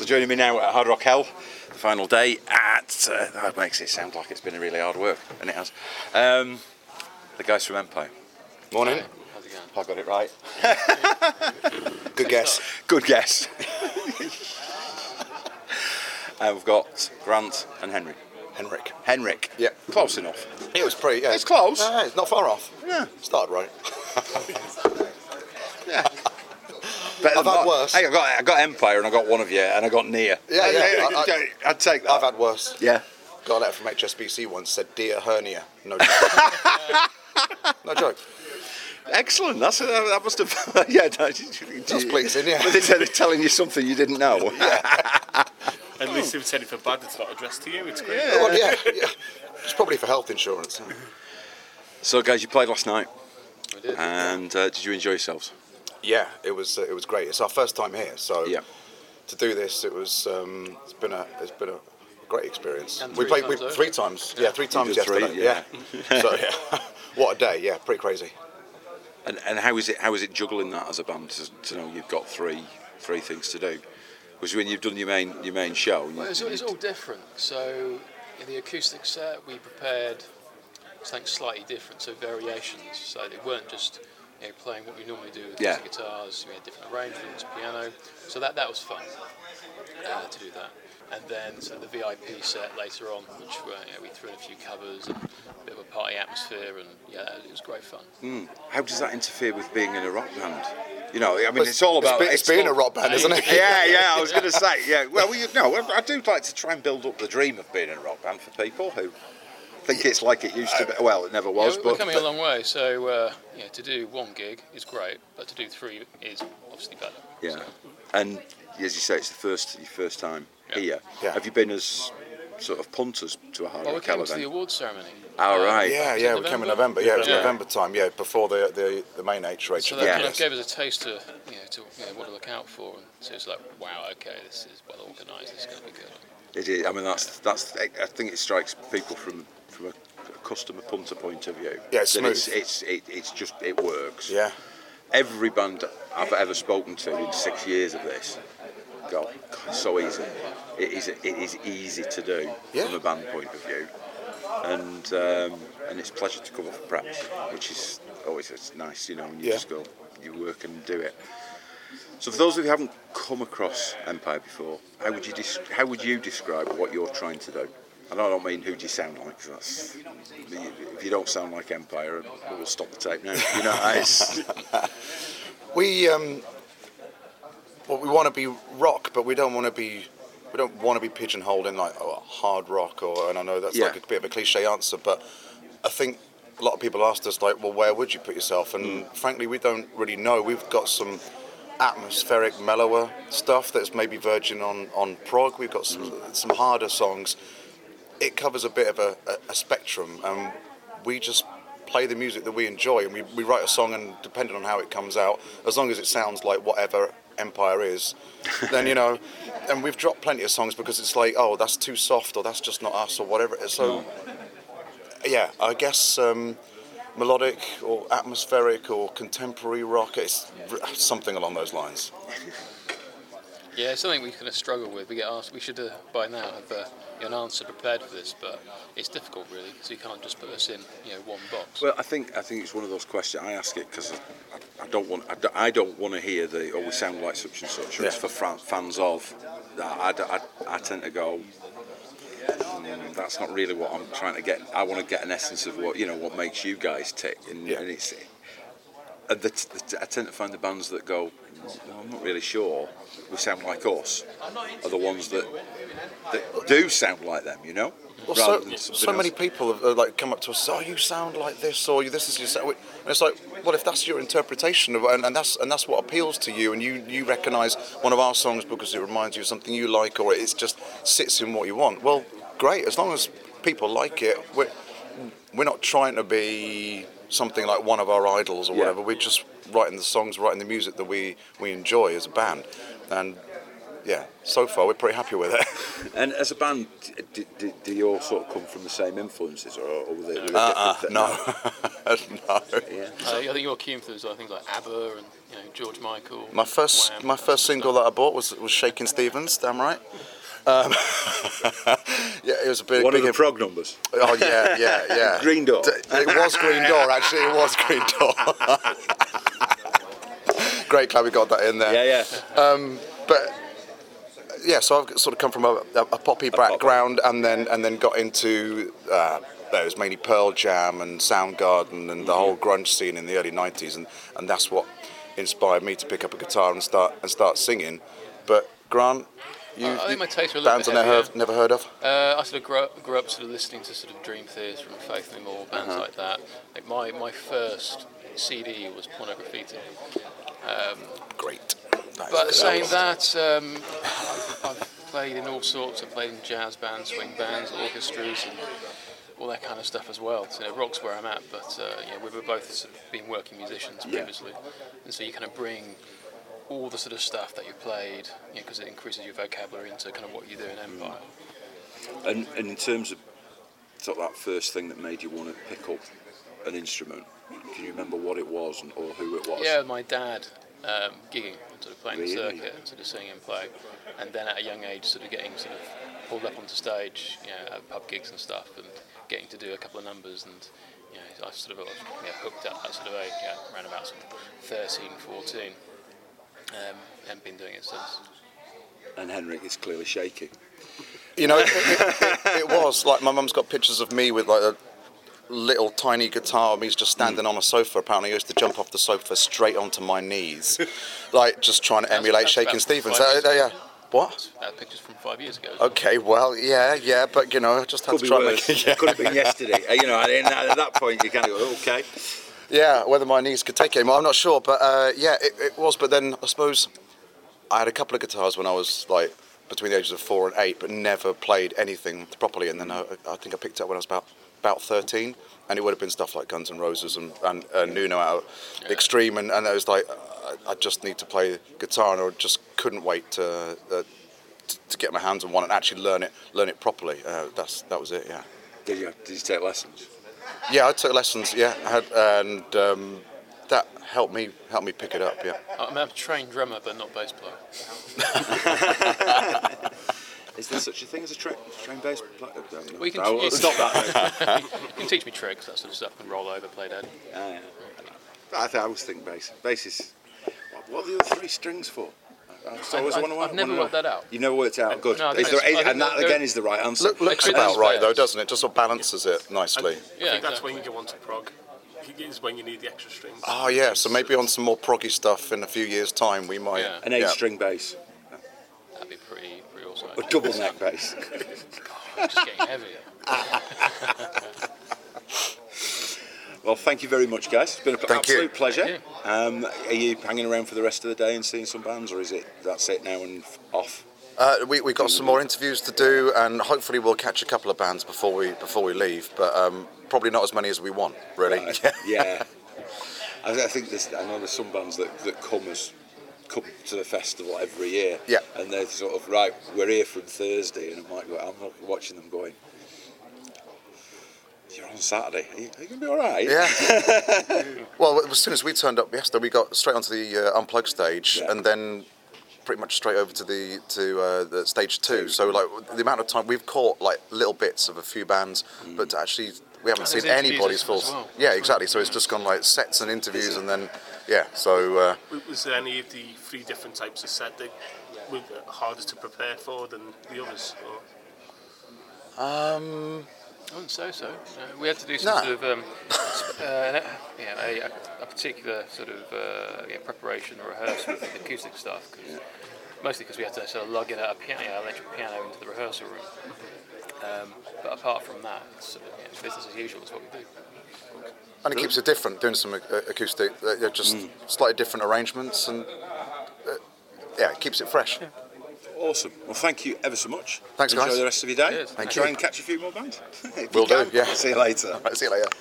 joining me now at Hard Rock Hell, the final day at... that makes it sound like it's been a really hard work, and it has. The guys from Empire. Morning. Hi, how's it going? I got it right. Good guess. Good guess. We've got Grant and Henry. Henrik. Yeah. Close enough. It was pretty. Yeah. It's close. It's not far off. Yeah. Started right. Yeah. Better I've than had mine. worse. Hey, I got Empire and I got one of you and I got Nia. Yeah. I'd take that. I've had worse. Yeah. Got a letter from HSBC once, said, "Dear hernia." No joke. No joke. Excellent. That must have. Yeah. That's pleasing, yeah. But they're telling you something you didn't know. At least if it's anything bad, it's not addressed to you. It's great. Yeah. Well, yeah. It's probably for health insurance. So, guys, you played last night, We did. and did you enjoy yourselves? Yeah, it was great. It's our first time here, so Yeah. to do this, it's been a great experience. And We three played times over. 3 times. Yeah, 3 times did three, yesterday. yeah. So yeah, what a day. Yeah, pretty crazy. And how is it juggling that as a band to know you've got three things to do? Because when you've done your main show, Well, it's all different. So in the acoustic set, we prepared something slightly different, so variations. So they weren't just playing what we normally do with Yeah. acoustic guitars. We had different arrangements, piano. So that was fun to do that. And then the VIP set later on, which we threw in a few covers and a bit of a party atmosphere, and it was great fun. how does that interfere with being in a rock band? It's all about It's being a rock band, isn't it? Yeah. I was going to say, yeah. Well, I do like to try and build up the dream of being in a rock band for people who think it's like it used to be. Well, it never was, We're but coming a long way. So to do one gig is great, but to do 3 is obviously better. yeah. So, And as you say, it's your first time here. Yeah. Have you been as sort of punters to a Hard well, we Rock Hell came to the event? awards ceremony. Oh, right. Yeah, we came in November. Yeah, it was Yeah. November time. Yeah, before the main HRH. So that Yeah. kind of gave us a taste to what to look out for, and so it's like, wow, okay, this is well organised. It's going to be good. It is. I mean, that's. I think it strikes people from a customer punter point of view. Yeah, it's that smooth. it's just it works. Yeah. Every band I've ever spoken to in 6 years of this, God, it's so easy. It is easy to do Yeah. from a band point of view, and it's a pleasure to come off a preps, which is always nice, when you Yeah. just go, you work and do it. So for those of you who haven't come across Empire before, how would you describe what you're trying to do? And I don't mean who do you sound like, 'cause that's, if you don't sound like Empire, we'll stop the tape now. We want to be rock, but we don't want to be pigeonholed in like hard rock, and I know that's Yeah. like a bit of a cliche answer, but I think a lot of people asked us like, well, where would you put yourself? And frankly, we don't really know. We've got some atmospheric, mellower stuff that's maybe verging on prog. We've got some harder songs. It covers a bit of a spectrum, and we just play the music that we enjoy, and we write a song, and depending on how it comes out, as long as it sounds like whatever Empire is, then and we've dropped plenty of songs because it's like, oh, that's too soft, or that's just not us, or whatever. So yeah, I guess melodic or atmospheric or contemporary rock, it's something along those lines. Yeah, it's something we kind of struggle with. We get asked, we should by now have an answer prepared for this, but it's difficult really, because you can't just put us in one box. Well, I think it's one of those questions. I ask it because I don't want to hear we sound like such and such. Or it's for fans of. I tend to go, that's not really what I'm trying to get. I want to get an essence of what makes you guys tick, and it's. I tend to find the bands that go, well, I'm not really sure. We sound like us. Are the ones that do sound like them, Well, so many people have like come up to us, oh, you sound like this, or this is your sound. And it's like, well, if that's your interpretation of, and that's what appeals to you, and you recognise one of our songs because it reminds you of something you like, or it just sits in what you want. Well, great, as long as people like it. We're not trying to be something like one of our idols or whatever. We're just writing the songs, writing the music that we enjoy as a band, and yeah, so far we're pretty happy with it. And as a band, do you all sort of come from the same influences, or were they different? No. No. Yeah. I think your key influences are things like ABBA and George Michael. My first single that I bought was Shakin' Stevens, damn right. Yeah, it was a big. One of the big prog numbers. Oh yeah. Green Door. It was Green Door, actually. It was Green Door. Great, glad we got that in there. Yeah. But yeah, so I've sort of come from a poppy background, and then got into it was mainly Pearl Jam and Soundgarden and the whole grunge scene in the early '90s, and that's what inspired me to pick up a guitar and start singing. But Grant, I think my tastes were a little bands bit I heavier. never heard of. I sort of grew up sort of listening to sort of Dream Theater and Faith No More, bands like that. Like my first CD was Pornograffitti. Great. But saying that, I've played in all sorts. I've played in jazz bands, swing bands, orchestras, and all that kind of stuff as well. So rock's where I'm at, but we were both sort of been working musicians previously, and so you kind of bring all the sort of stuff that you played, because it increases your vocabulary into kind of what you do in Empire. And in terms of sort of that first thing that made you want to pick up an instrument, can you remember what it was or who it was? Yeah, my dad gigging, sort of playing Really? the circuit, sort of singing and playing, and then at a young age, sort of getting sort of pulled up onto stage, at pub gigs and stuff, and getting to do a couple of numbers, and I sort of hooked at that sort of age, around about sort of 13, 14, and been doing it since. And Henrik is clearly shaking. It was like my mum's got pictures of me with like a little tiny guitar. He's just standing on a sofa. Apparently, I used to jump off the sofa straight onto my knees, like just trying to emulate that's Shakin' about Stevens. 5 years Yeah. What? That picture's from 5 years ago. Okay, well, yeah, but I just had Could to be try and worse. make it. Could have been yesterday. At that point, you kind of go, okay. Yeah, whether my knees could take it, I'm not sure. But it was. But then I suppose I had a couple of guitars when I was like between the ages of 4 and 8, but never played anything properly. And then I think I picked it up when I was about 13, and it would have been stuff like Guns N' Roses and Nuno out Extreme, and I was like, I just need to play guitar, and I just couldn't wait to get my hands on one and actually learn it properly. That was it. Yeah. Did you take lessons? Yeah, I took lessons. Yeah, I had, and that helped me pick it up. Yeah. I'm a trained drummer, but not bass player. Is there such a thing as a trained bass player? Well, you can Stop that. You can teach me tricks, that sort of stuff, and roll over, play dead. I always think bass. Bass is. What are the other 3 strings for? I've never worked that out. You never worked it out. Good. No, And that again is the right answer. Looks about right though, doesn't it? Just sort of balances it nicely. I think that's when you go on to prog. Is when you need the extra strings. Oh yeah, so maybe on some more proggy stuff in a few years' time we might. Yeah. An 8-string bass. That'd be pretty awesome. A double neck bass. It's just getting heavier. Well, thank you very much, guys. It's been an absolute pleasure. Thank Are you hanging around for the rest of the day and seeing some bands, or is that's it now and off? We got some more interviews to do, and hopefully we'll catch a couple of bands before we leave. But probably not as many as we want, really. Right. Yeah. I think I know there's some bands that come to the festival every year. Yeah. And they're sort of right. We're here from Thursday, and I'm watching them going. You're on Saturday. Are you going to be all right? Yeah. Well, as soon as we turned up yesterday, we got straight onto the Unplugged stage, and then pretty much straight over to the stage 2. So like the amount of time we've caught like little bits of a few bands, but actually we haven't seen anybody's full. Well. Yeah, exactly. So it's just gone like sets and interviews, and then So was there any of the 3 different types of set that were harder to prepare for than the others? Or? I wouldn't say so. We had to do some sort of a particular sort of preparation or rehearsal with the acoustic stuff, mostly because we had to sort of lug in an electric piano into the rehearsal room. But apart from that, it's business as usual is what we do. and it keeps it different doing some acoustic, just slightly different arrangements, and it keeps it fresh. Yeah. Awesome. Well, thank you ever so much. Thanks, Enjoy guys. the rest of your day. Cheers. Try and catch a few more bands. Will do, yeah. See you later. Right, see you later.